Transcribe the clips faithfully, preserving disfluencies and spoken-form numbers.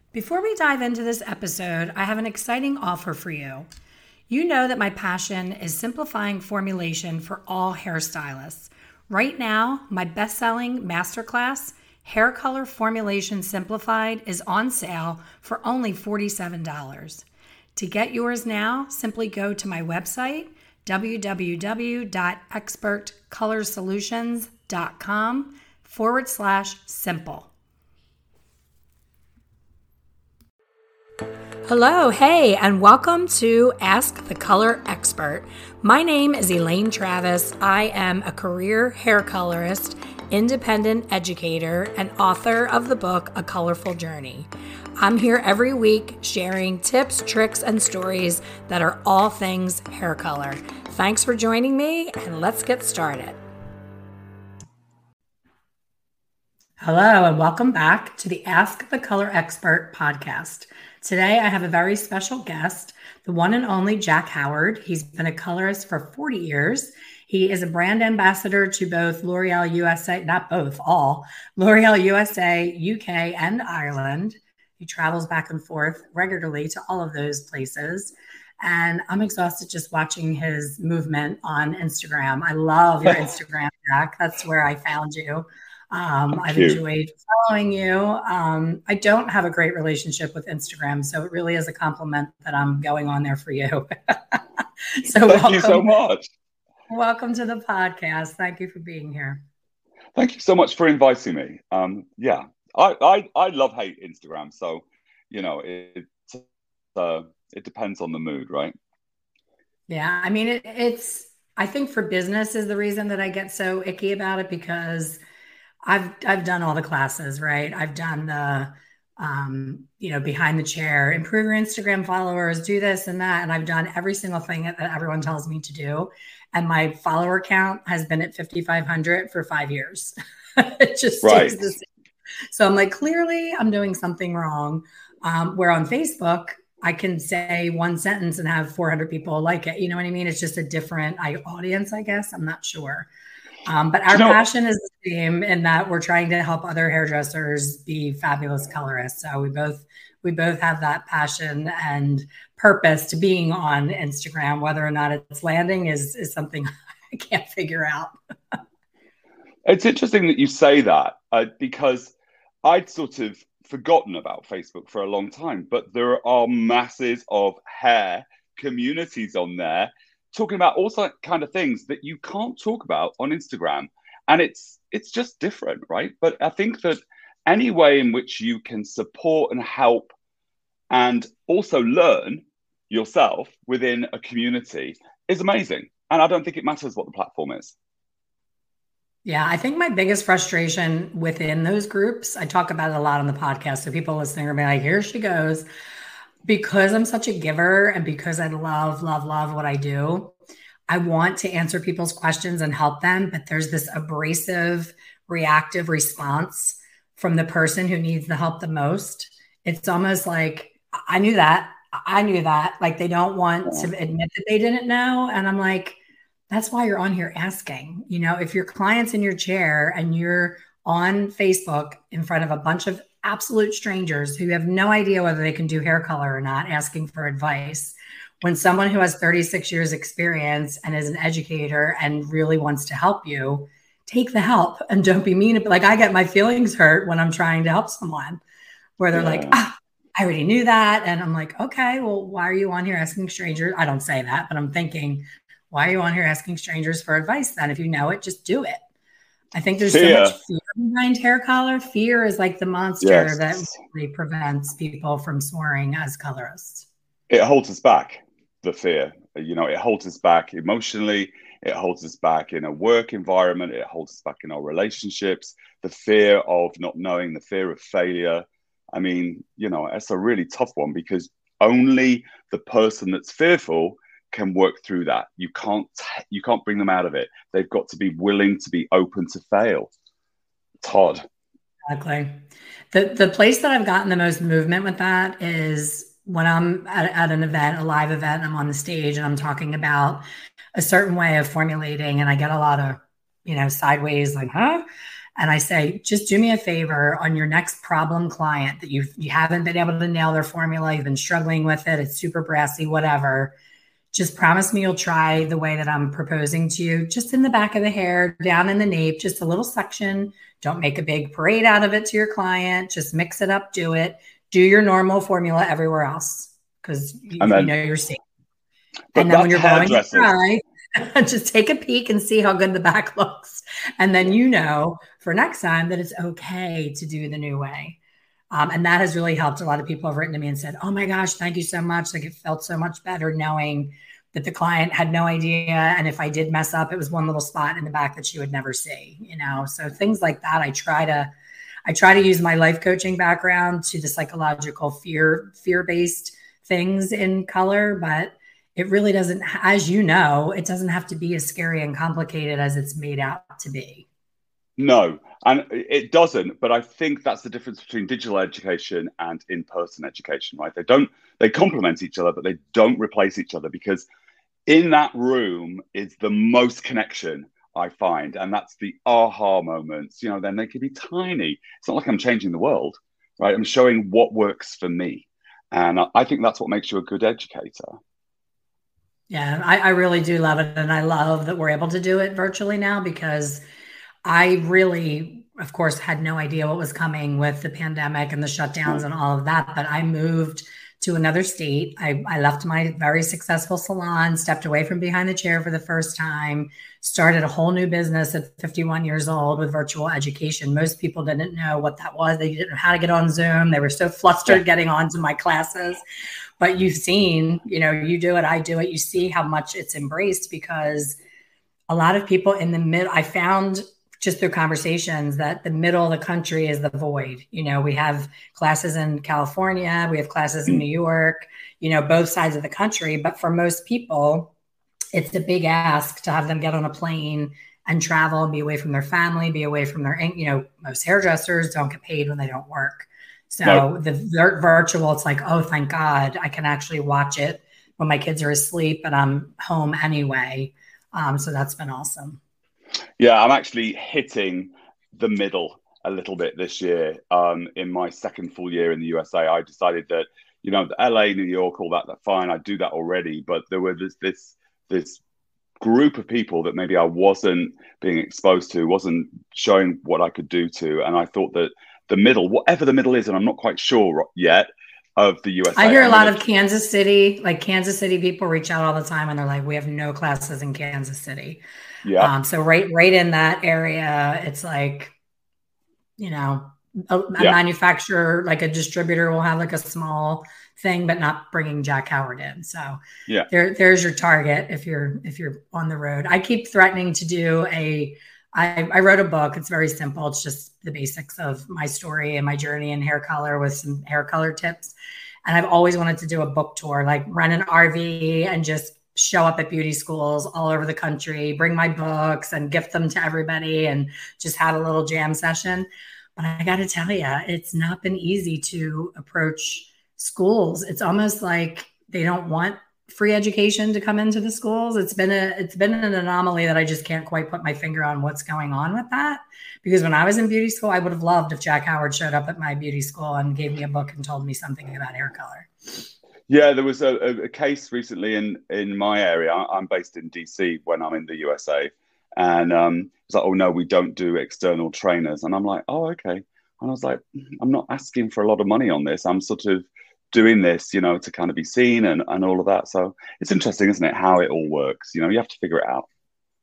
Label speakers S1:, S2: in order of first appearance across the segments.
S1: Before we dive into this episode, I have an exciting offer for you. You know that my passion is simplifying formulation for all hairstylists. Right now, my best-selling masterclass, Hair Color Formulation Simplified, is on sale for only forty-seven dollars. To get yours now, simply go to my website, www.expertcolorsolutions.com forward slash simple. Hello, hey, and welcome to Ask the Color Expert. My name is Elaine Travis. I am a career hair colorist, independent educator, and author of the book, A Colorful Journey. I'm here every week sharing tips, tricks, and stories that are all things hair color. Thanks for joining me, and let's get started. Hello, and welcome back to the Ask the Color Expert podcast. Today, I have a very special guest, the one and only Jack Howard. He's been a colorist for forty years. He is a brand ambassador to both L'Oreal U S A, not both, all, L'Oreal U S A, U K, and Ireland. He travels back and forth regularly to all of those places. And I'm exhausted just watching his movement on Instagram. I love your Instagram, Jack. That's where I found you. Um, I've
S2: you.
S1: enjoyed following you. Um, I don't have a great relationship with Instagram, so it really is a compliment that I'm going on there for you. so
S2: Thank
S1: welcome,
S2: you so much.
S1: Welcome to the podcast. Thank you for being here.
S2: Thank you so much for inviting me. Um, yeah, I, I, I love hate Instagram. So, you know, it uh, it depends on the mood, right?
S1: Yeah, I mean, it, it's, I think for business is the reason that I get so icky about it, because I've I've done all the classes, right? I've done the, um, you know, behind the chair, improve your Instagram followers, do this and that. And I've done every single thing that everyone tells me to do. And my follower count has been at fifty-five hundred for five years. It just
S2: right.
S1: stays the same. So I'm like, clearly I'm doing something wrong. Um, where on Facebook, I can say one sentence and have four hundred people like it. You know what I mean? It's just a different audience, I guess. I'm not sure. Um, but our
S2: you know,
S1: passion is the same in that we're trying to help other hairdressers be fabulous colorists. So we both we both have that passion and purpose to being on Instagram. Whether or not it's landing is is something I can't figure out.
S2: It's interesting that you say that uh, because I'd sort of forgotten about Facebook for a long time, but there are masses of hair communities on there talking about all sorts kind of things that you can't talk about on Instagram. And it's it's just different, right? But I think that any way in which you can support and help and also learn yourself within a community is amazing. And I don't think it matters what the platform is.
S1: Yeah, I think my biggest frustration within those groups, I talk about it a lot on the podcast, so people listening are like, here she goes. Because I'm such a giver and because I love, love, love what I do, I want to answer people's questions and help them. But there's this abrasive, reactive response from the person who needs the help the most. It's almost like, I knew that. I knew that. Like they don't want to admit that they didn't know. And I'm like, that's why you're on here asking. You know, if your client's in your chair and you're on Facebook in front of a bunch of absolute strangers who have no idea whether they can do hair color or not, asking for advice, when someone who has thirty-six years experience and is an educator and really wants to help you, take the help and don't be mean. Like I get my feelings hurt when I'm trying to help someone where they're yeah. like, ah, I already knew that. And I'm like, okay, well, why are you on here asking strangers? I don't say that, but I'm thinking, why are you on here asking strangers for advice then? If you know it, just do it. I think there's fear. so much fear behind hair color. Fear is like the monster yes. that really prevents people from soaring as colorists.
S2: It holds us back, the fear. You know, it holds us back emotionally. It holds us back in a work environment. It holds us back in our relationships. The fear of not knowing, the fear of failure. I mean, you know, it's a really tough one because only the person that's fearful can work through that. You can't you can't bring them out of it. They've got to be willing to be open to fail. It's hard.
S1: Exactly. The the place that I've gotten the most movement with that is when I'm at, at an event, a live event, I'm on the stage and I'm talking about a certain way of formulating and I get a lot of, you know, sideways like, huh? And I say, just do me a favor on your next problem client that you've, you haven't been able to nail their formula. You've been struggling with it. It's super brassy, whatever. Just promise me you'll try the way that I'm proposing to you, just in the back of the hair, down in the nape, just a little section. Don't make a big parade out of it to your client. Just mix it up, do it. Do your normal formula everywhere else because you, you know you're safe. And then when you're going to try, just take a peek and see how good the back looks. And then you know for next time that it's okay to do the new way. Um, and that has really helped. A lot of people have written to me and said, oh my gosh, thank you so much. Like it felt so much better knowing that the client had no idea. And if I did mess up, it was one little spot in the back that she would never see, you know? So things like that, I try to, I try to use my life coaching background to the psychological fear, fear-based things in color, but it really doesn't, as you know, it doesn't have to be as scary and complicated as it's made out to be.
S2: No, and it doesn't. But I think that's the difference between digital education and in-person education, right? They don't, they complement each other, but they don't replace each other because in that room is the most connection I find. And that's the aha moments, you know, then they can be tiny. It's not like I'm changing the world, right? I'm showing what works for me. And I think that's what makes you a good educator.
S1: Yeah, I, I really do love it. And I love that we're able to do it virtually now because I really, of course, had no idea what was coming with the pandemic and the shutdowns and all of that. But I moved to another state. I, I left my very successful salon, stepped away from behind the chair for the first time, started a whole new business at fifty-one years old with virtual education. Most people didn't know what that was. They didn't know how to get on Zoom. They were so flustered getting onto my classes. But you've seen, you know, you do it, I do it. You see how much it's embraced because a lot of people in the middle, I found just through conversations that the middle of the country is the void. You know, we have classes in California, we have classes in New York, you know, both sides of the country. But for most people, it's a big ask to have them get on a plane and travel and be away from their family, be away from their, you know, most hairdressers don't get paid when they don't work. So no. the virtual, it's like, oh, thank God I can actually watch it when my kids are asleep and I'm home anyway. Um, so that's been awesome.
S2: Yeah, I'm actually hitting the middle a little bit this year. Um, in my second full year in the U S A, I decided that, you know, L A, New York, all that, that's fine. I do that already. But there were this, this, this group of people that maybe I wasn't being exposed to, wasn't showing what I could do to. And I thought that the middle, whatever the middle is, and I'm not quite sure yet, of the U S A.
S1: I hear a
S2: I'm
S1: lot
S2: gonna...
S1: of Kansas City, like Kansas City people reach out all the time and they're like, we have no classes in Kansas City. Yeah. Um, so right, right in that area, it's like, you know, a, a yeah. manufacturer, like a distributor will have like a small thing, but not bringing Jack Howard in. So yeah, there, there's your target. If you're, if you're on the road, I keep threatening to do a, I, I wrote a book. It's very simple. It's just the basics of my story and my journey in hair color with some hair color tips. And I've always wanted to do a book tour, like rent an R V and just show up at beauty schools all over the country, bring my books and gift them to everybody and just have a little jam session. But I got to tell you, it's not been easy to approach schools. It's almost like they don't want free education to come into the schools. It's been a, it's been an anomaly that I just can't quite put my finger on what's going on with that. Because when I was in beauty school, I would have loved if Jack Howard showed up at my beauty school and gave me a book and told me something about hair color.
S2: Yeah, there was a, a case recently in, in my area. I'm based in D C when I'm in the U S A. And um, it's like, oh no, we don't do external trainers. And I'm like, oh, okay. And I was like, I'm not asking for a lot of money on this. I'm sort of doing this, you know, to kind of be seen and, and all of that. So it's interesting, isn't it, how it all works? You know, you have to figure it out.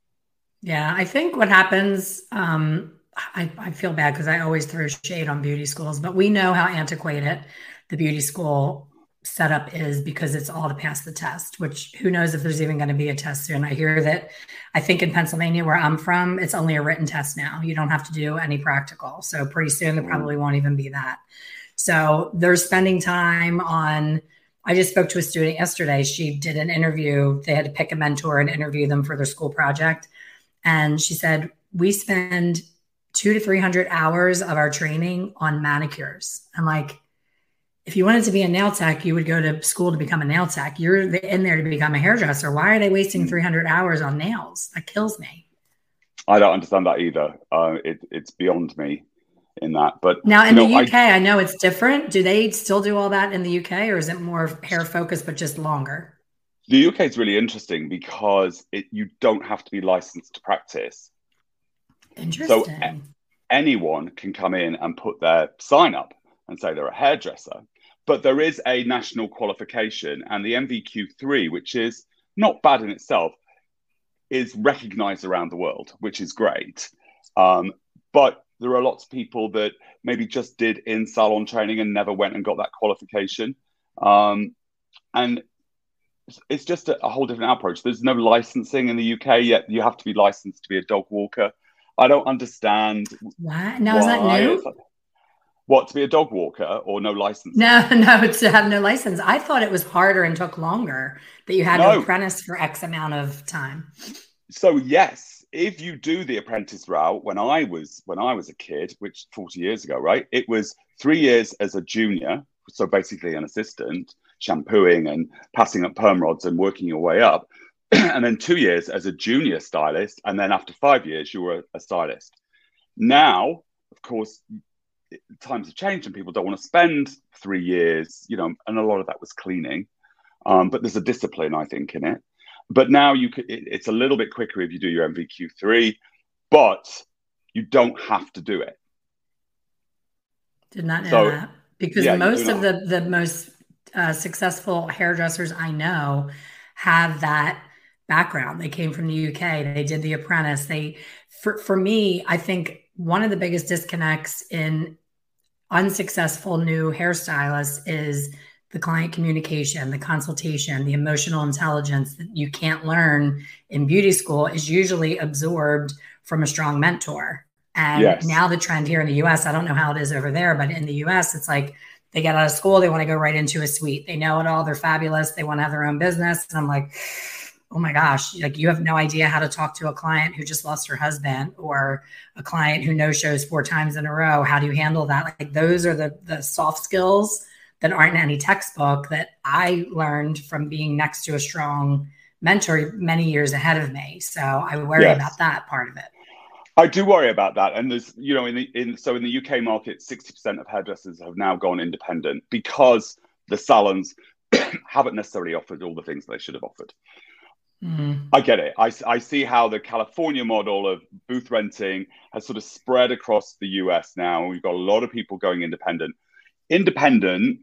S1: Yeah, I think what happens, um, I, I feel bad because I always throw shade on beauty schools, but we know how antiquated the beauty school setup is because it's all to pass the test, which who knows if there's even going to be a test soon. I hear that, I think in Pennsylvania where I'm from, it's only a written test now. You don't have to do any practical. So pretty soon there probably won't even be that. So they're spending time on, I just spoke to a student yesterday. She did an interview. They had to pick a mentor and interview them for their school project. And she said, we spend two to three hundred hours of our training on manicures. I'm like, if you wanted to be a nail tech, you would go to school to become a nail tech. You're in there to become a hairdresser. Why are they wasting three hundred hours on nails? That kills me.
S2: I don't understand that either. Uh, it, it's beyond me in that. But
S1: now in
S2: you
S1: the
S2: know,
S1: U K,
S2: I
S1: I, I know it's different. Do they still do all that in the U K, or is it more hair focused but just longer?
S2: the U K is really interesting because it, you don't have to be licensed to practice. So a-
S1: Interesting.
S2: anyone can come in and put their sign up and say they're a hairdresser. But there is a national qualification, and the M V Q three, which is not bad in itself, is recognized around the world, which is great. Um, but there are lots of people that maybe just did in salon training and never went and got that qualification. Um, and it's just a, a whole different approach. There's no licensing in the U K yet. You have to be licensed to be a dog walker. I don't understand
S1: What? Now, is that
S2: why
S1: new?
S2: it's like, what, to be a dog walker or no licensing?
S1: No, no, to have no license. I thought it was harder and took longer, that you had to
S2: No.
S1: apprentice for X amount of time.
S2: So yes, if you do the apprentice route, when I was when I was a kid, which forty years ago, right? It was three years as a junior, so basically an assistant, shampooing and passing up perm rods and working your way up, and then two years as a junior stylist, and then after five years, you were a stylist. Now, of course, times have changed, and people don't want to spend three years, you know, and a lot of that was cleaning. Um, but there's a discipline, I think, in it. But now you could, it, it's a little bit quicker if you do your M V Q three, but you don't have to do it.
S1: Did not know
S2: So
S1: that, because
S2: yeah, you do
S1: most of
S2: not.
S1: the the most uh, successful hairdressers I know have that background. They came from the U K. They did the apprentice. They, for for me, I think one of the biggest disconnects in unsuccessful new hairstylists is the client communication, the consultation, the emotional intelligence that you can't learn in beauty school is usually absorbed from a strong mentor. And
S2: Yes.
S1: now the trend here in the U S, I don't know how it is over there, but in the U S, it's like they get out of school, they want to go right into a suite. They know it all, they're fabulous, they want to have their own business. And I'm like, oh my gosh, like you have no idea how to talk to a client who just lost her husband, or a client who no shows four times in a row. How do you handle that? Like those are the the soft skills that aren't in any textbook that I learned from being next to a strong mentor many years ahead of me. So I worry
S2: Yes.
S1: about that part of it.
S2: I do worry about that. And there's, you know, in the in so in the U K market, sixty percent of hairdressers have now gone independent because the salons haven't necessarily offered all the things they should have offered. Mm. I get it. I, I see how the California model of booth renting has sort of spread across the U S now. We've got a lot of people going independent. Independent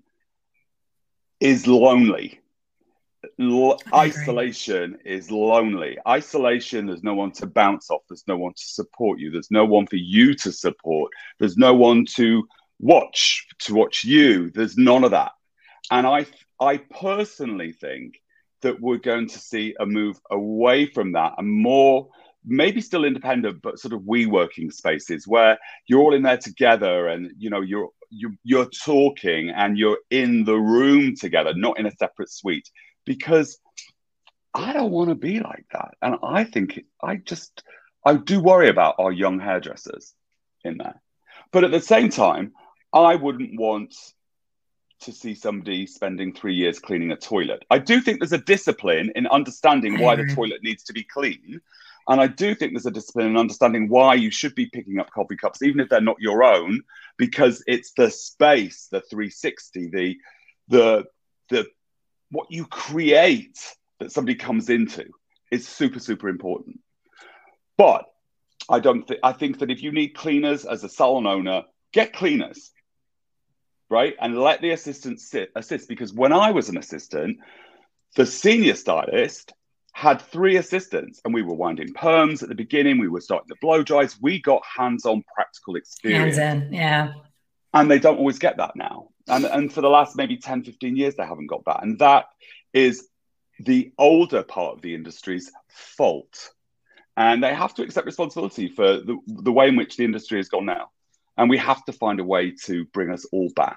S2: is lonely. L- isolation is lonely. Isolation, there's no one to bounce off. There's no one to support you. There's no one for you to support. There's no one to watch, to watch you. There's none of that. And I, I personally think that we're going to see a move away from that and more, maybe still independent, but sort of we-working spaces where you're all in there together and, you know, you're, you're, you're talking and you're in the room together, not in a separate suite. Because I don't want to be like that. And I think I just, I do worry about our young hairdressers in there. But at the same time, I wouldn't want to see somebody spending three years cleaning a toilet. I do think there's a discipline in understanding why the toilet needs to be clean. And I do think there's a discipline in understanding why you should be picking up coffee cups, even if they're not your own, because it's the space, the three sixty, the, the, the, what you create that somebody comes into is super, super important. But I don't think, I think that if you need cleaners as a salon owner, get cleaners, right? And let the assistants sit, assist. Because when I was an assistant, the senior stylist had three assistants and we were winding perms at the beginning. We were starting the blow dries. We got hands-on practical experience.
S1: Hands in, yeah.
S2: And they don't always get that now. And, and for the last maybe ten, fifteen years, they haven't got that. And that is the older part of the industry's fault. And they have to accept responsibility for the, the way in which the industry has gone now. And we have to find a way to bring us all back.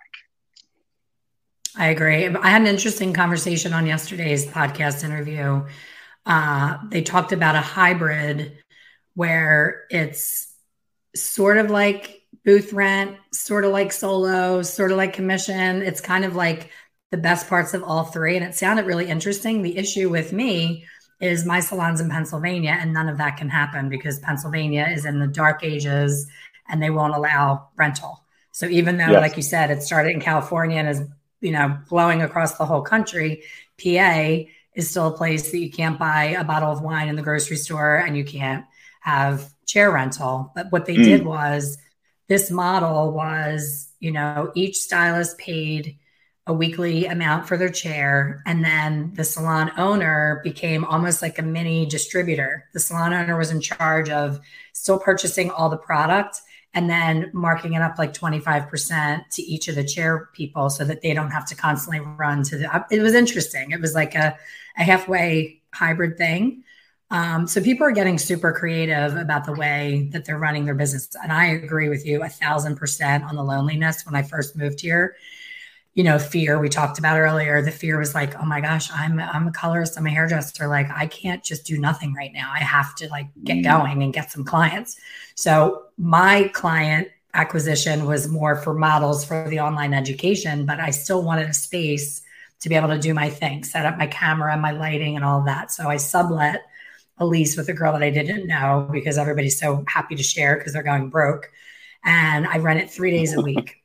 S1: I agree. I had an interesting conversation on yesterday's podcast interview. Uh, they talked about a hybrid where it's sort of like booth rent, sort of like solo, sort of like commission. It's kind of like the best parts of all three. And it sounded really interesting. The issue with me is my salon's in Pennsylvania, and none of that can happen because Pennsylvania is in the dark ages and they won't allow rental. So even though,
S2: Yes.
S1: like you said, it started in California and is, you know, blowing across the whole country, P A is still a place that you can't buy a bottle of wine in the grocery store and you can't have chair rental. But what they mm. did was this model was, you know, each stylist paid a weekly amount for their chair. And then the salon owner became almost like a mini distributor. The salon owner was in charge of still purchasing all the product and then marking it up like twenty-five percent to each of the chair people so that they don't have to constantly run to the, it was interesting. It was like a, a halfway hybrid thing. Um, so people are getting super creative about the way that they're running their business. And I agree with you a thousand percent on the loneliness. When I first moved here, you know, fear we talked about earlier, the fear was like, oh my gosh, I'm, I'm a colorist, I'm a hairdresser. Like, I can't just do nothing right now. I have to like get going and get some clients. So my client acquisition was more for models for the online education, but I still wanted a space to be able to do my thing, set up my camera, my lighting and all of that. So I sublet a lease with a girl that I didn't know because everybody's so happy to share because they're going broke. And I rent it three days a week.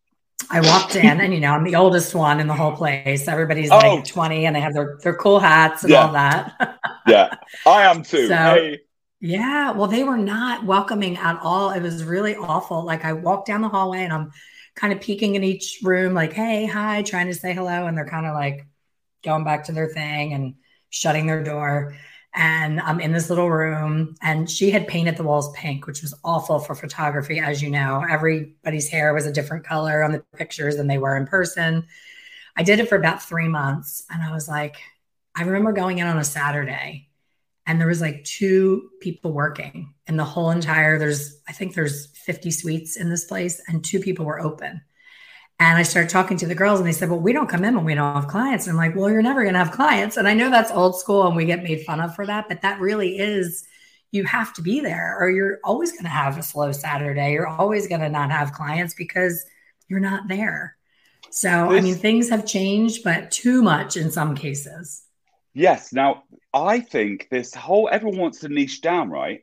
S1: I walked in and, you know, I'm the oldest one in the whole place. Everybody's oh. like twenty and they have their, their cool hats and
S2: yeah.
S1: all that.
S2: Yeah, I am too.
S1: So,
S2: hey.
S1: Yeah, well, they were not welcoming at all. It was really awful. Like I walked down the hallway and I'm kind of peeking in each room like, hey, hi, trying to say hello. And they're kind of like going back to their thing and shutting their door. And I'm in this little room and she had painted the walls pink, which was awful for photography. As you know, everybody's hair was a different color on the pictures than they were in person. I did it for about three months. And I was like, I remember going in on a Saturday and there was like two people working in the whole entire, there's, I think there's fifty suites in this place and two people were open. And I started talking to the girls and they said, well, we don't come in when we don't have clients. And I'm like, well, you're never going to have clients. And I know that's old school and we get made fun of for that, but that really is, you have to be there or you're always going to have a slow Saturday. You're always going to not have clients because you're not there. So, this, I mean, things have changed, but too much in some cases.
S2: Yes. Now, I think this whole, everyone wants to niche down, right?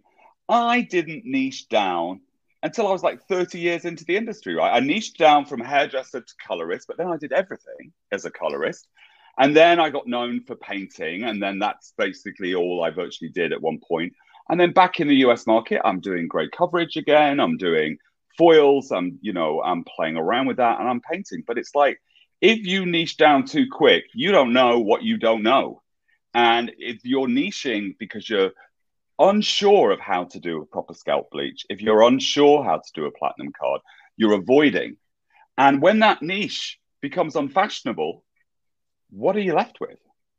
S2: I didn't niche down until I was like thirty years into the industry, right? I niched down from hairdresser to colorist, but then I did everything as a colorist. And then I got known for painting. And then that's basically all I virtually did at one point. And then back in the U S market, I'm doing great coverage again. I'm doing foils. I'm, you know, I'm playing around with that and I'm painting. But it's like, if you niche down too quick, you don't know what you don't know. And if you're niching because you're unsure of how to do a proper scalp bleach, if you're unsure how to do a platinum card, you're avoiding. And when that niche becomes unfashionable, what are you left with?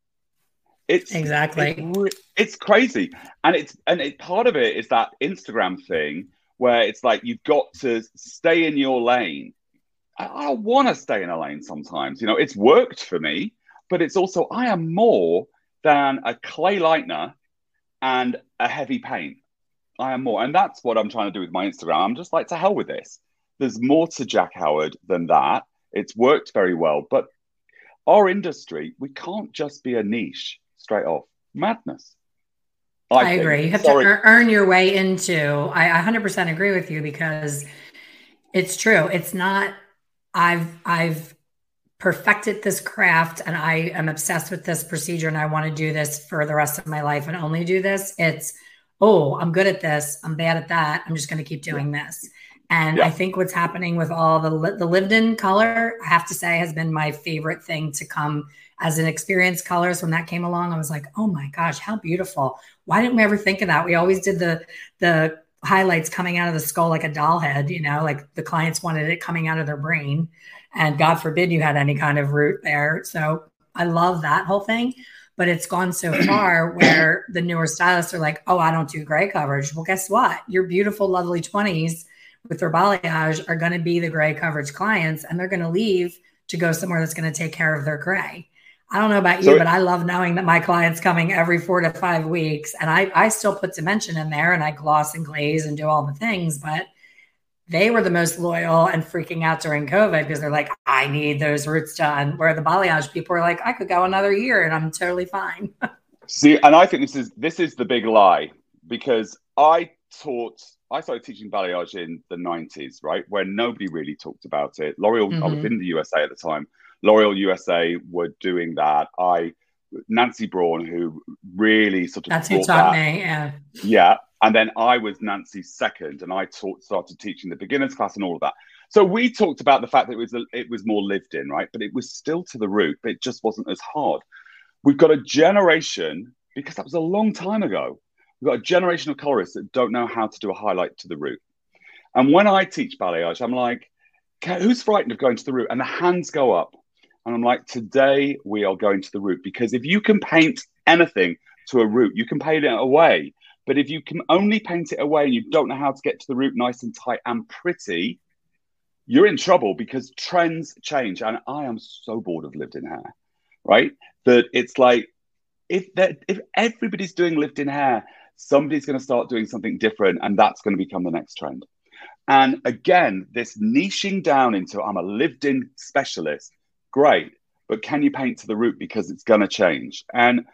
S2: It's
S1: exactly
S2: it, it's crazy. And it's and it, part of it is that Instagram thing where it's like you've got to stay in your lane. I, I want to stay in a lane sometimes. You know, it's worked for me, but it's also I am more than a clay lightener and a heavy paint. I am more. And that's what I'm trying to do with my Instagram. I'm just like, to hell with this. There's more to Jack Howard than that. It's worked very well. But our industry, we can't just be a niche straight off. Madness.
S1: I, I agree. You have Sorry. to earn your way into, I one hundred percent agree with you because it's true. It's not, I've, I've, perfected this craft and I am obsessed with this procedure and I want to do this for the rest of my life and only do this. It's, oh, I'm good at this. I'm bad at that. I'm just going to keep doing this. And yeah. I think what's happening with all the, the lived in color, I have to say has been my favorite thing to come as an experienced colorist. When that came along, I was like, oh my gosh, how beautiful. Why didn't we ever think of that? We always did the, the highlights coming out of the skull like a doll head, you know, like the clients wanted it coming out of their brain. And God forbid you had any kind of root there. So I love that whole thing. But it's gone so far where the newer stylists are like, oh, I don't do gray coverage. Well, guess what? Your beautiful, lovely twenties with their balayage are going to be the gray coverage clients. And they're going to leave to go somewhere that's going to take care of their gray. I don't know about you, so, but I love knowing that my client's coming every four to five weeks. And I, I still put dimension in there and I gloss and glaze and do all the things. But they were the most loyal and freaking out during COVID because they're like, I need those roots done. Where the balayage people are like, I could go another year and I'm totally fine.
S2: See, and I think this is this is the big lie, because I taught I started teaching balayage in the nineties, right? When nobody really talked about it. L'Oreal, I was
S1: Mm-hmm.
S2: in the U S A at the time. L'Oreal U S A were doing that. I Nancy Braun, who really sort of
S1: That's who
S2: brought
S1: taught
S2: that.
S1: me. Yeah.
S2: Yeah. And then I was Nancy's second, and I taught started teaching the beginners class and all of that. So we talked about the fact that it was a, it was more lived in, right? But it was still to the root, but it just wasn't as hard. We've got a generation, because that was a long time ago. We've got a generation of colorists that don't know how to do a highlight to the root. And when I teach balayage, I'm like, who's frightened of going to the root? And the hands go up. And I'm like, today we are going to the root, because if you can paint anything to a root, you can paint it away. But if you can only paint it away and you don't know how to get to the root nice and tight and pretty, you're in trouble, because trends change. And I am so bored of lived in hair, right? That it's like, if that if everybody's doing lived in hair, somebody's going to start doing something different, and that's going to become the next trend. And again, this niching down into I'm a lived in specialist, great, but can you paint to the root, because it's going to change. And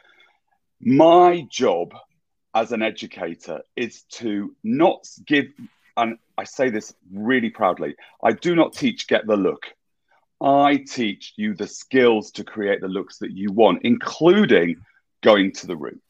S2: my job as an educator is to not give, and I say this really proudly, I do not teach get the look. I teach you the skills to create the looks that you want, including going to the root.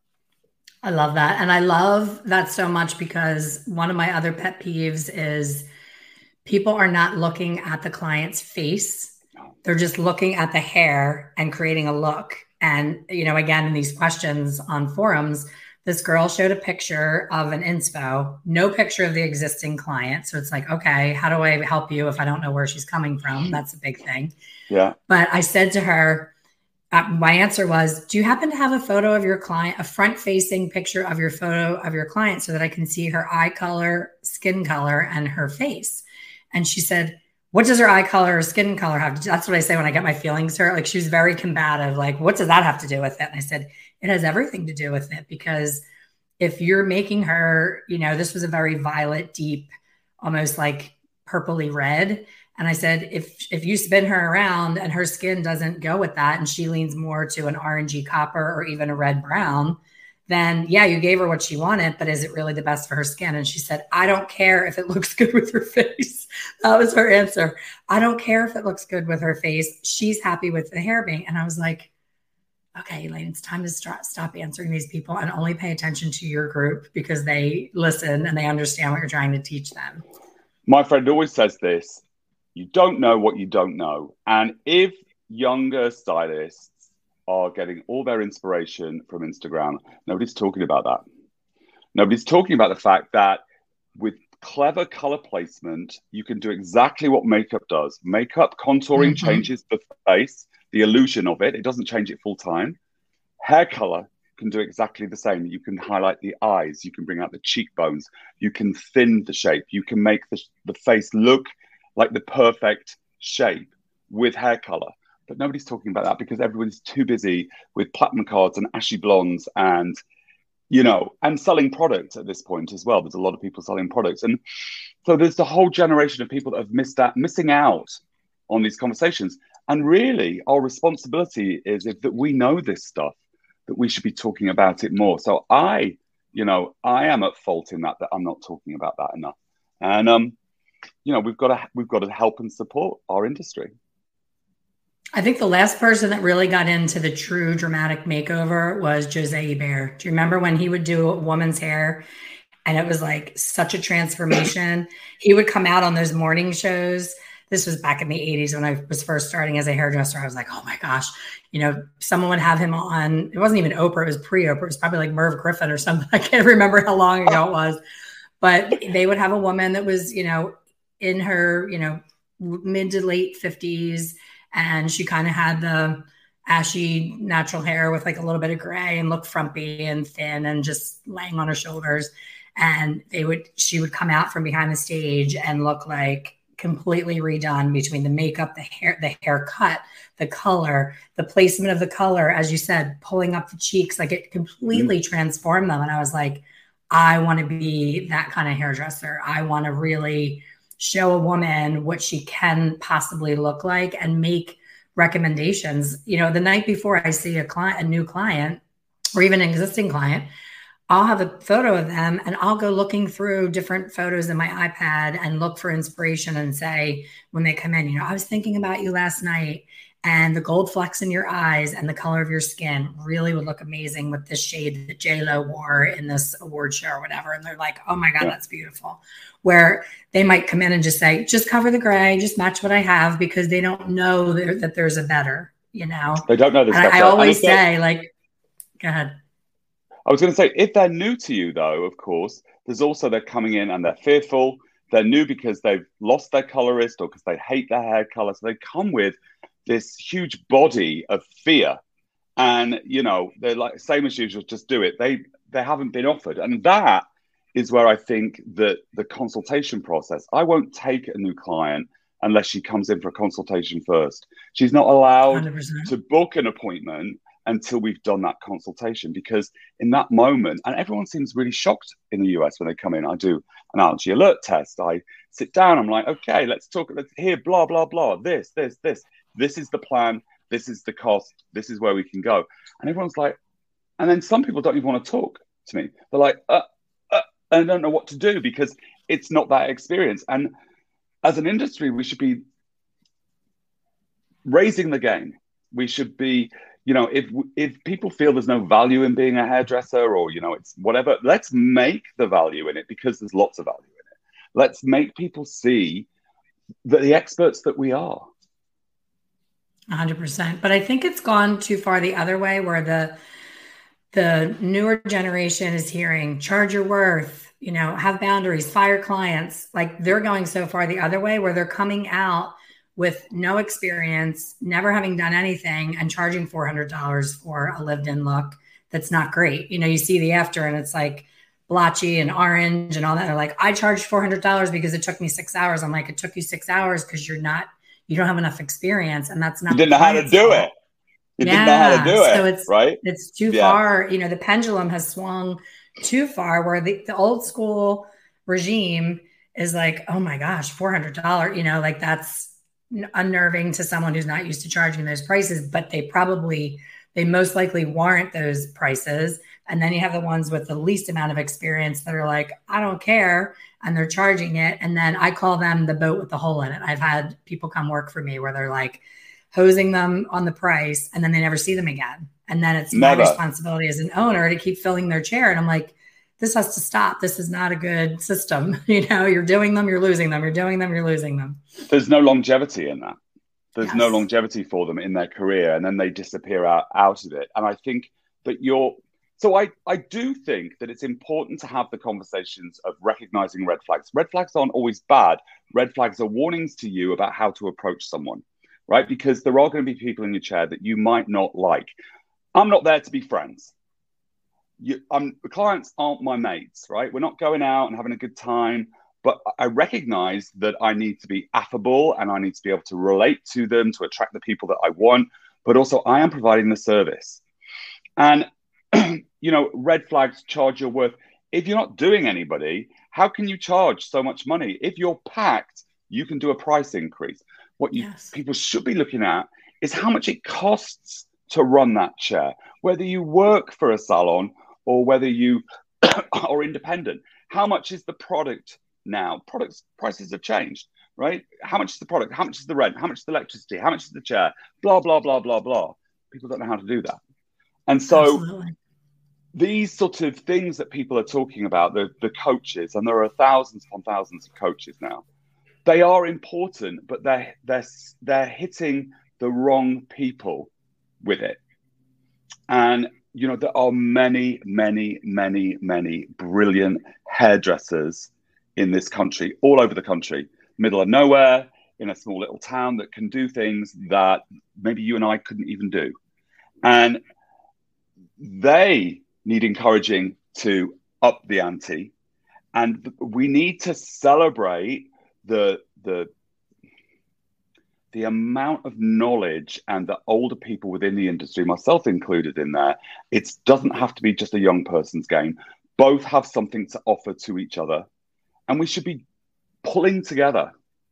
S1: I love that. And I love that so much, because one of my other pet peeves is people are not looking at the client's face. They're just looking at the hair and creating a look. And, you know, again, in these questions on forums, this girl showed a picture of an inspo, no picture of the existing client. So it's like, okay, how do I help you if I don't know where she's coming from? That's a big thing.
S2: Yeah.
S1: But I said to her, uh, my answer was, do you happen to have a photo of your client, a front facing picture of your photo of your client, so that I can see her eye color, skin color, and her face? And she said, what does her eye color or skin color have? That's what I say when I get my feelings hurt. Like, she was very combative. Like, what does that have to do with it? And I said, it has everything to do with it, because if you're making her, you know, this was a very violet, deep, almost like purpley red. And I said, if if you spin her around and her skin doesn't go with that, and she leans more to an orangey copper or even a red brown, then yeah, you gave her what she wanted, but is it really the best for her skin? And she said, I don't care if it looks good with her face. That was her answer. I don't care if it looks good with her face. She's happy with the hair being. And I was like, okay, Elaine, it's time to start, stop answering these people and only pay attention to your group, because they listen and they understand what you're trying to teach them.
S2: My friend always says this, you don't know what you don't know. And if younger stylists are getting all their inspiration from Instagram, nobody's talking about that. Nobody's talking about the fact that with clever color placement, you can do exactly what makeup does. Makeup contouring mm-hmm. changes the face, the illusion of it. It doesn't change it full time. Hair color can do exactly the same. You can highlight the eyes. You can bring out the cheekbones. You can thin the shape. You can make the, the face look like the perfect shape with hair color. But nobody's talking about that, because everybody's too busy with platinum cards and ashy blondes and, you know, and selling products at this point as well. There's a lot of people selling products. And so there's the whole generation of people that have missed that, missing out on these conversations. And really, our responsibility is, if that we know this stuff, that we should be talking about it more. So I, you know, I am at fault in that, that I'm not talking about that enough. And, um, you know, we've got to, we've got to help and support our industry.
S1: I think the last person that really got into the true dramatic makeover was Jose Hebert. Do you remember when he would do a woman's hair and it was like such a transformation? He would come out on those morning shows. This was back in the eighties when I was first starting as a hairdresser. I was like, oh my gosh, you know, someone would have him on. It wasn't even Oprah. It was pre-Oprah. It was probably like Merv Griffin or something. I can't remember how long ago it was. But they would have a woman that was, you know, in her, you know, mid to late fifties. And she kind of had the ashy natural hair with like a little bit of gray and looked frumpy and thin and just laying on her shoulders. And they would, she would come out from behind the stage and look like completely redone between the makeup, the hair, the haircut, the color, the placement of the color, as you said, pulling up the cheeks, like it completely mm-hmm. transformed them. And I was like, I want to be that kind of hairdresser. I want to really show a woman what she can possibly look like and make recommendations. You know, the night before I see a client, a new client, or even an existing client, I'll have a photo of them and I'll go looking through different photos in my iPad and look for inspiration and say, when they come in, you know, I was thinking about you last night and the gold flecks in your eyes and the color of your skin really would look amazing with this shade that J-Lo wore in this award show or whatever. And they're like, oh my God,
S2: yeah.
S1: that's beautiful. Where they might come in and just say, just cover the gray, just match what I have, because they don't know that there's a better, you know?
S2: They don't know this.
S1: I, I always say, like, go ahead.
S2: I was going to say, if they're new to you, though, of course, there's also they're coming in and they're fearful. They're new because they've lost their colorist or because they hate their hair color. So they come with this huge body of fear. And, you know, they're like, same as usual, just do it. They they haven't been offered. And that is where I think that the consultation process, I won't take a new client unless she comes in for a consultation first. She's not allowed one hundred percent to book an appointment until we've done that consultation, because in that moment, and everyone seems really shocked in the U S when they come in, I do an allergy alert test. I sit down, I'm like, okay, let's talk, let's hear blah, blah, blah, this, this, this, this is the plan, this is the cost, this is where we can go. And everyone's like, and then some people don't even want to talk to me. They're like, uh, uh, and I don't know what to do because it's not that experience. And as an industry, we should be raising the game. We should be, you know, if if people feel there's no value in being a hairdresser, or, you know, it's whatever, let's make the value in it, because there's lots of value in it. Let's make people see that the experts that we are.
S1: one hundred percent. But I think it's gone too far the other way, where the the newer generation is hearing charge your worth, you know, have boundaries, fire clients. Like, they're going so far the other way, where they're coming out with no experience, never having done anything, and charging four hundred dollars for a lived-in look that's not great. You know, you see the after and it's like blotchy and orange and all that. They're like, I charged four hundred dollars because it took me six hours. I'm like, it took you six hours because you're not, you don't have enough experience, and that's not.
S2: You didn't know how to do it. You
S1: yeah.
S2: didn't know how to do it.
S1: So it's
S2: right.
S1: It's too
S2: yeah.
S1: far. You know, the pendulum has swung too far, where the, the old school regime is like, oh my gosh, four hundred dollars, you know, like that's unnerving to someone who's not used to charging those prices, but they probably, they most likely warrant those prices. And then you have the ones with the least amount of experience that are like, I don't care, and they're charging it. And then I call them the boat with the hole in it. I've had people come work for me where they're like hosing them on the price, and then they never see them again. And then it's
S2: Never.
S1: my responsibility as an owner to keep filling their chair. And I'm like, this has to stop. This is not a good system. You know, you're doing them, you're losing them. You're doing them, you're losing them.
S2: There's no longevity in that. There's
S1: yes.
S2: no longevity for them in their career, and then they disappear out, out of it. And I think that you're, so I, I do think that it's important to have the conversations of recognizing red flags. Red flags aren't always bad. Red flags are warnings to you about how to approach someone, right? Because there are going to be people in your chair that you might not like. I'm not there to be friends. You, um, the clients aren't my mates, right? We're not going out and having a good time, but I recognize that I need to be affable and I need to be able to relate to them to attract the people that I want, but also I am providing the service. And, you know, red flags, charge your worth. If you're not doing anybody, how can you charge so much money? If you're packed, you can do a price increase. What you yes. people should be looking at is how much it costs to run that chair, whether you work for a salon or whether you are independent. How much is the product now? Products prices have changed, right? How much is the product? How much is the rent? How much is the electricity? How much is the chair? Blah, blah, blah, blah, blah. People don't know how to do that. And so Absolutely. These sort of things that people are talking about, the, the coaches, and there are thousands upon thousands of coaches now, they are important, but they're, they're, they're hitting the wrong people with it. And you know, there are many, many, many, many brilliant hairdressers in this country, all over the country, middle of nowhere, in a small little town, that can do things that maybe you and I couldn't even do. And they need encouraging to up the ante. And we need to celebrate the, the, the amount of knowledge and the older people within the industry, myself included in there. It doesn't have to be just a young person's game. Both have something to offer to each other. And we should be pulling together.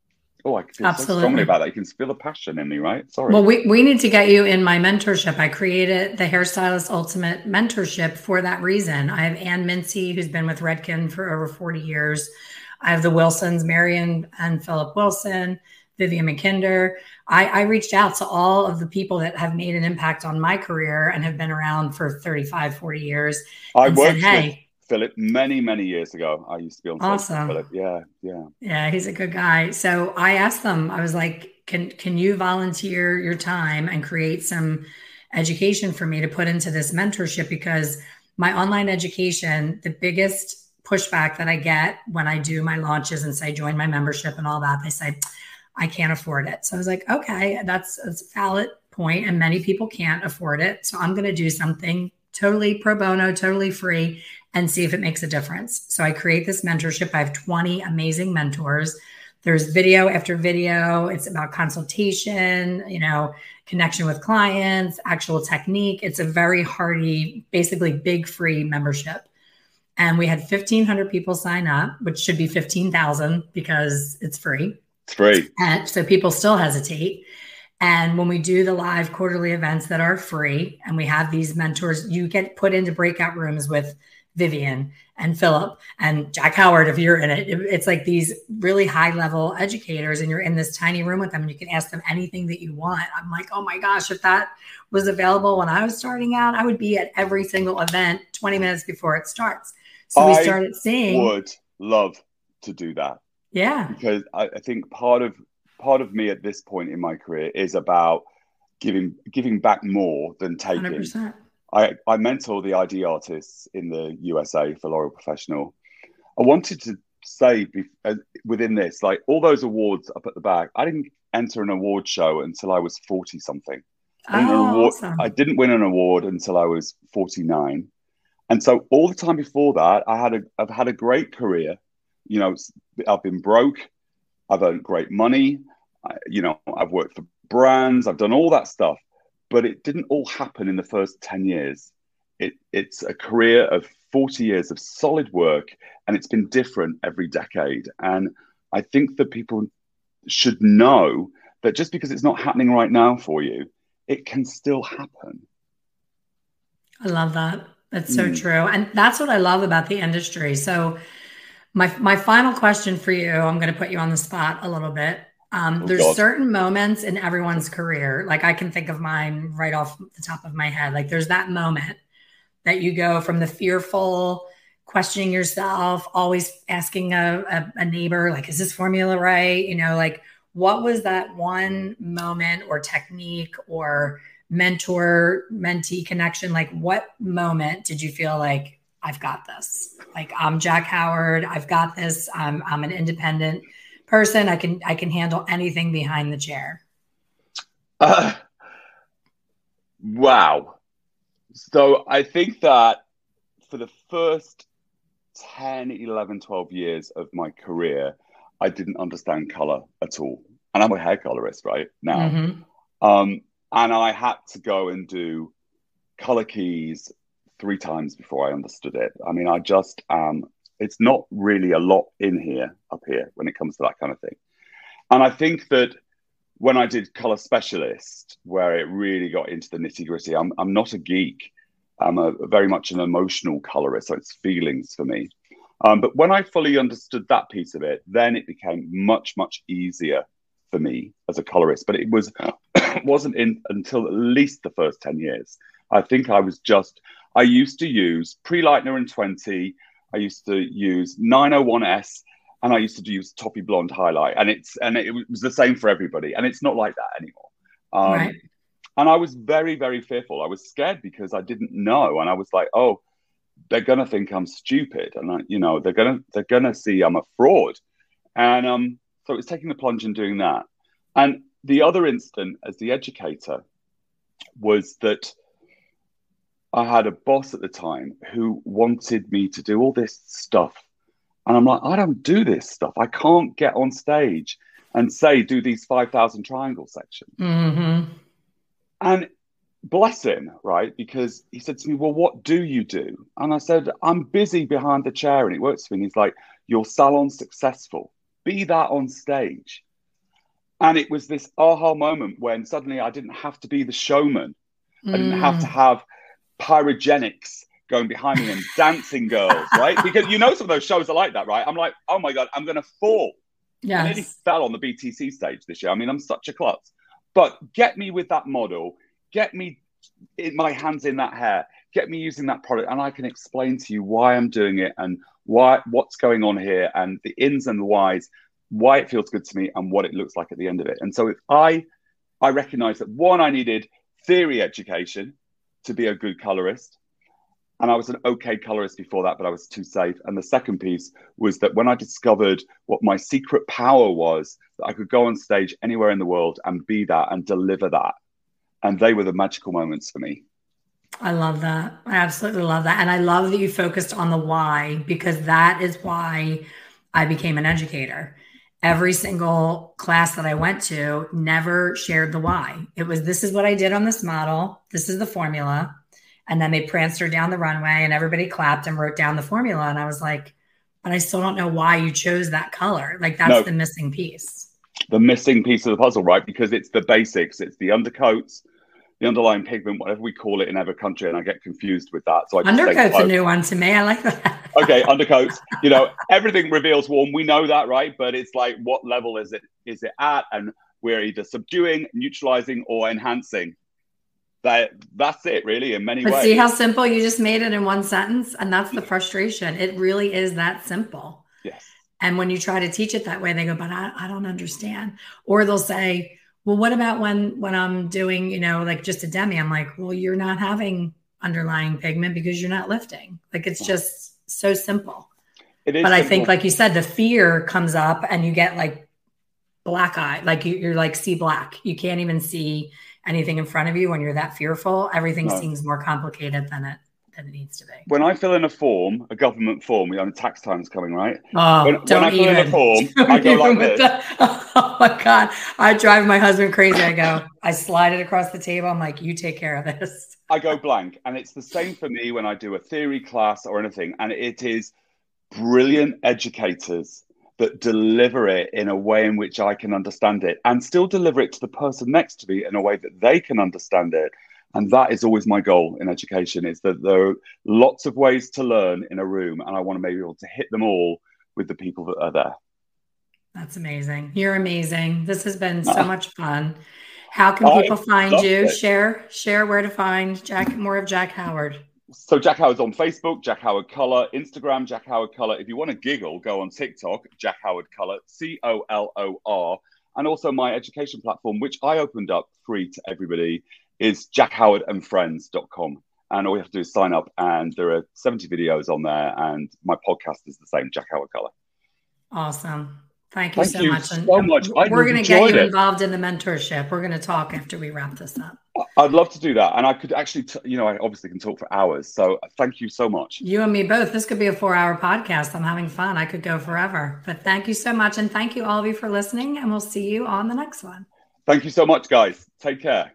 S2: Oh, I feel so strongly
S1: Absolutely.
S2: about that. You can feel the passion in me, right?
S1: Well,
S2: Sorry.
S1: we, we need to get you in my mentorship. I created the Hairstylist Ultimate Mentorship for that reason. I have Ann Mincy, who's been with Redken for over forty years. I have the Wilsons, Marion and Philip Wilson, Vivian McKinder. I, I reached out to all of the people that have made an impact on my career and have been around for thirty-five, forty years
S2: I
S1: and said,
S2: worked with
S1: hey,
S2: Philip many, many years ago. I used to be on stage with
S1: awesome.
S2: Philip. Yeah, yeah.
S1: Yeah, he's a good guy. So I asked them, I was like, can can you volunteer your time and create some education for me to put into this mentorship? Because my online education, the biggest pushback that I get when I do my launches and say join my membership and all that, they say, I can't afford it. So I was like, okay, that's, that's a valid point, and many people can't afford it. So I'm going to do something totally pro bono, totally free, and see if it makes a difference. So I create this mentorship. I have twenty amazing mentors. There's video after video. It's about consultation, you know, connection with clients, actual technique. It's a very hearty, basically big free membership. And we had fifteen hundred people sign up, which should be fifteen thousand because it's free.
S2: It's free.
S1: And so people still hesitate. And when we do the live quarterly events that are free and we have these mentors, you get put into breakout rooms with Vivian and Philip and Jack Howard, if you're in it. It's like these really high level educators, and you're in this tiny room with them and you can ask them anything that you want. I'm like, oh my gosh, if that was available when I was starting out, I would be at every single event twenty minutes before it starts. So we
S2: I
S1: started seeing.
S2: would love to do that.
S1: Yeah.
S2: Because I, I think part of part of me at this point in my career is about giving giving back more than taking.
S1: one hundred percent.
S2: I, I mentor the I D artists in the U S A for L'Oreal Professional. I wanted to say uh, within this, like all those awards up at the back, I didn't enter an award show until I was forty something. I didn't,
S1: Oh,
S2: award,
S1: awesome.
S2: I didn't win an award until I was forty-nine. And so all the time before that, I had a, I've had a great career. You know, I've been broke. I've earned great money. I, you know, I've worked for brands. I've done all that stuff. But it didn't all happen in the first ten years. It, it's a career of forty years of solid work, and it's been different every decade. And I think that people should know that just because it's not happening right now for you, it can still happen.
S1: I love that. That's so mm. true. And that's what I love about the industry. So my, my final question for you, I'm going to put you on the spot a little bit. Um,
S2: oh,
S1: there's
S2: God.
S1: certain moments in everyone's career. Like I can think of mine right off the top of my head. Like there's that moment that you go from the fearful, questioning yourself, always asking a, a, a neighbor, like, is this formula right? You know, like what was that one moment or technique or mentor mentee connection? Like what moment did you feel like I've got this? Like I'm Jack Howard. I've got this. I'm, I'm an independent person. I can, I can handle anything behind the chair.
S2: Uh, wow. So I think that for the first ten, eleven, twelve years of my career, I didn't understand color at all. And I'm a hair colorist right now. Mm-hmm. Um, and I had to go and do color keys three times before I understood it. I mean, I just, um, it's not really a lot in here, up here, when it comes to that kind of thing. And I think that when I did Color Specialist, where it really got into the nitty gritty, I'm, I'm not a geek. I'm a, very much an emotional colorist, so it's feelings for me. Um, but when I fully understood that piece of it, then it became much, much easier for me as a colorist. But it was, wasn't in until at least the first ten years. I think I was just, I used to use pre-Lightner and twenty, I used to use nine oh one S, and I used to use Toppy Blonde highlight, and it's and it was the same for everybody, and it's not like that anymore. Um, right. And I was very, very fearful. I was scared because I didn't know, and I was like, "Oh, they're gonna think I'm stupid, and I, you know, they're gonna they're gonna see I'm a fraud." And um, so it was taking the plunge and doing that. And the other instant as the educator was that I had a boss at the time who wanted me to do all this stuff. And I'm like, I don't do this stuff. I can't get on stage and say, do these five thousand triangle sections.
S1: Mm-hmm.
S2: And bless him, right? Because he said to me, well, what do you do? And I said, I'm busy behind the chair. And it works for me. And he's like, your salon's successful. Be that on stage. And it was this aha moment when suddenly I didn't have to be the showman. Mm. I didn't have to have pyrogenics going behind me and dancing girls, right? Because you know some of those shows are like that, right? I'm like, oh my God, I'm going to fall. Yes. I nearly fell on the B T C stage this year. I mean, I'm such a klutz. But get me with that model, get me in my hands in that hair, get me using that product, and I can explain to you why I'm doing it and why, what's going on here, and the ins and the whys, why it feels good to me and what it looks like at the end of it. And so if I, I recognize that, one, I needed theory education to be a good colorist. And I was an okay colorist before that, but I was too safe. And the second piece was that when I discovered what my secret power was, that I could go on stage anywhere in the world and be that and deliver that. And they were the magical moments for me.
S1: I love that. I absolutely love that. And I love that you focused on the why, because that is why I became an educator. Every single class that I went to never shared the why. It was, this is what I did on this model. This is the formula. And then they pranced her down the runway and everybody clapped and wrote down the formula. And I was like, but I still don't know why you chose that color. Like that's no, the missing piece.
S2: The missing piece of the puzzle, right? Because it's the basics. It's the undercoats, the underlying pigment, whatever we call it in every country. And I get confused with that. So I just
S1: Undercoat's a new one to me. I like that.
S2: Okay, undercoats. You know, everything reveals warm. We know that, right? But it's like, what level is it? Is it at? And we're either subduing, neutralizing, or enhancing. That that's it, really, in many
S1: but
S2: ways.
S1: See how simple you just made it in one sentence? And that's the frustration. It really is that simple.
S2: Yes.
S1: And when you try to teach it that way, they go, but I, I don't understand. Or they'll say, well, what about when when I'm doing, you know, like just a demi? I'm like, well, you're not having underlying pigment because you're not lifting. Like, it's just so simple. It is but simple. I think, like you said, the fear comes up and you get like black eye, like you, you're like see black. You can't even see anything in front of you when you're that fearful. Everything no. seems more complicated than it than it needs to be.
S2: When I fill in a form, a government form, we have tax time's coming, right?
S1: Oh,
S2: when,
S1: don't
S2: when I fill
S1: even.
S2: in a form, don't I go like this.
S1: The, oh my God. I drive my husband crazy. I go, I slide it across the table. I'm like, you take care of this.
S2: I go blank. And it's the same for me when I do a theory class or anything. And it is brilliant educators that deliver it in a way in which I can understand it and still deliver it to the person next to me in a way that they can understand it. And that is always my goal in education, is that there are lots of ways to learn in a room, and I want to be able to hit them all with the people that are there.
S1: That's amazing. You're amazing. This has been so much fun. How can people I find you? It. Share, share where to find Jack, more of Jack Howard.
S2: So Jack Howard's on Facebook, Jack Howard Color, Instagram, Jack Howard Color. If you want to giggle, go on TikTok, Jack Howard Color, C O L O R. And also my education platform, which I opened up free to everybody, is jack howard and friends dot com. And all you have to do is sign up, and there are seventy videos on there. And my podcast is the same, Jack Howard Color.
S1: Awesome. Thank you
S2: Thank
S1: so
S2: you
S1: much.
S2: so
S1: and
S2: much.
S1: We're going to get you
S2: it.
S1: involved in the mentorship. We're going to talk after we wrap this up.
S2: I'd love to do that. And I could actually, t- you know, I obviously can talk for hours. So thank you so much.
S1: You and me both. This could be a four hour podcast. I'm having fun. I could go forever. But thank you so much. And thank you all of you for listening. And we'll see you on the next one.
S2: Thank you so much, guys. Take care.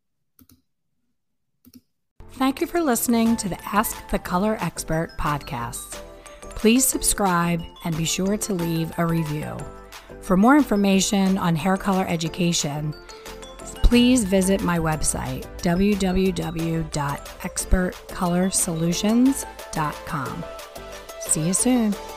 S1: Thank you for listening to the Ask the Color Expert podcast. Please subscribe and be sure to leave a review. For more information on hair color education, please visit my website, w w w dot expert color solutions dot com. See you soon.